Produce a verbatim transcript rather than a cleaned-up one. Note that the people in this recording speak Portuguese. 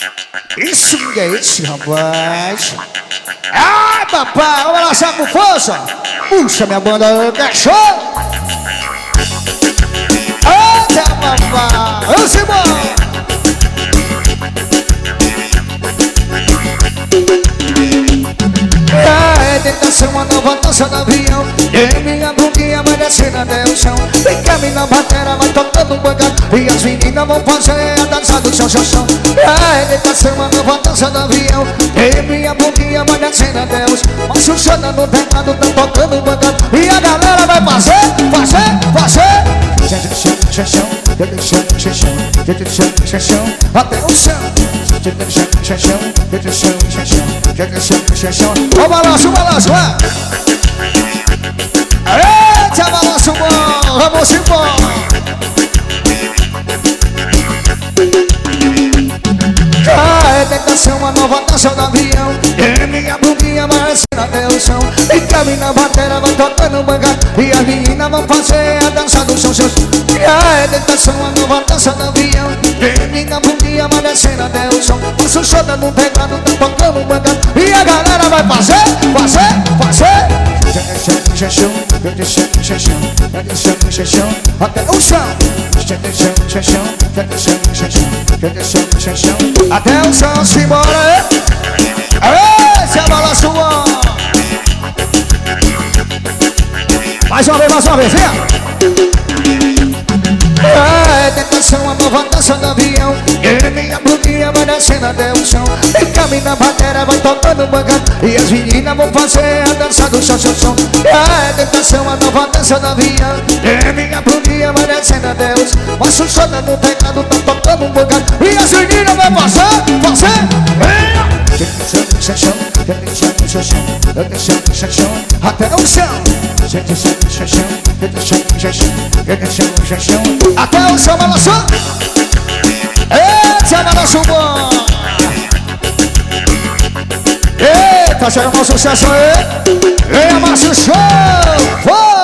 Isso que é esse, rapaz? Ai, papai, vamos lançar com força. Puxa minha banda, deixou. Eita, papai, vamos embora. É tentação, uma nova dança do avião. E minha bundinha vai descendo até o chão. Vem cá, minha batera vai tocando um bangão. E as meninas vão fazer a dança do chão, chão, chão. É tentação, uma nova dança do avião. E minha bundinha vai descendo até o chão. Mas o Xana no teclado tá tocando um bangão. E a galera vai fazer, fazer, fazer. Gente do chão, chão, chão. Gente do chão, chão, chão. Gente do chão, chão, chão. Até o chão. Gente do chão, chão, chão. Gente do chão, chão, chão. Gente do chão, chão, chão. O balanço, o balanço, vai! Eita, balanço bom! Vamos embora! Ah, é tentação, uma nova dança do avião. E minha bundinha vai descendo até o chão. E caminha na bateria, vai tocando mangá. E as meninas vão fazer a dança do chão, chão. Ah, é tentação, uma nova dança do avião. E minha bundinha vai descendo até o chão. Mas o Xana no teclado tá tocando mangá. E a galera vai fazer, fazer, fazer. Chão, chão, chão, chão, chão, chão, chão, até o chão. Chão, chão, chão, chão, chão, chão, chão, chão, chão, até o chão, simbora. Esse é o balanço bom. Mais uma vez, mais uma vez, vem. É tentação, uma nova dança do avião. E minha bundinha vai descendo até o chão. E caminha na bateria, vai tocando bangão. E as meninas vão fazer a dança do chão, chão, chão. É tentação, uma nova dança do avião. E minha bundinha vai descendo até o chão. Mas o Xana no teclado tá tocando um bangão. E as meninas vão fazer, fazer. Chão, chão, chão, chão, chão, chão, chão, chão, até o chão. Chão, chão, chão, chão, chão, chão, chão, chão, chão, até o chão, balançou. Eita, balanço bom. Eita, chega o sucesso aí. Venha, Márcio Show.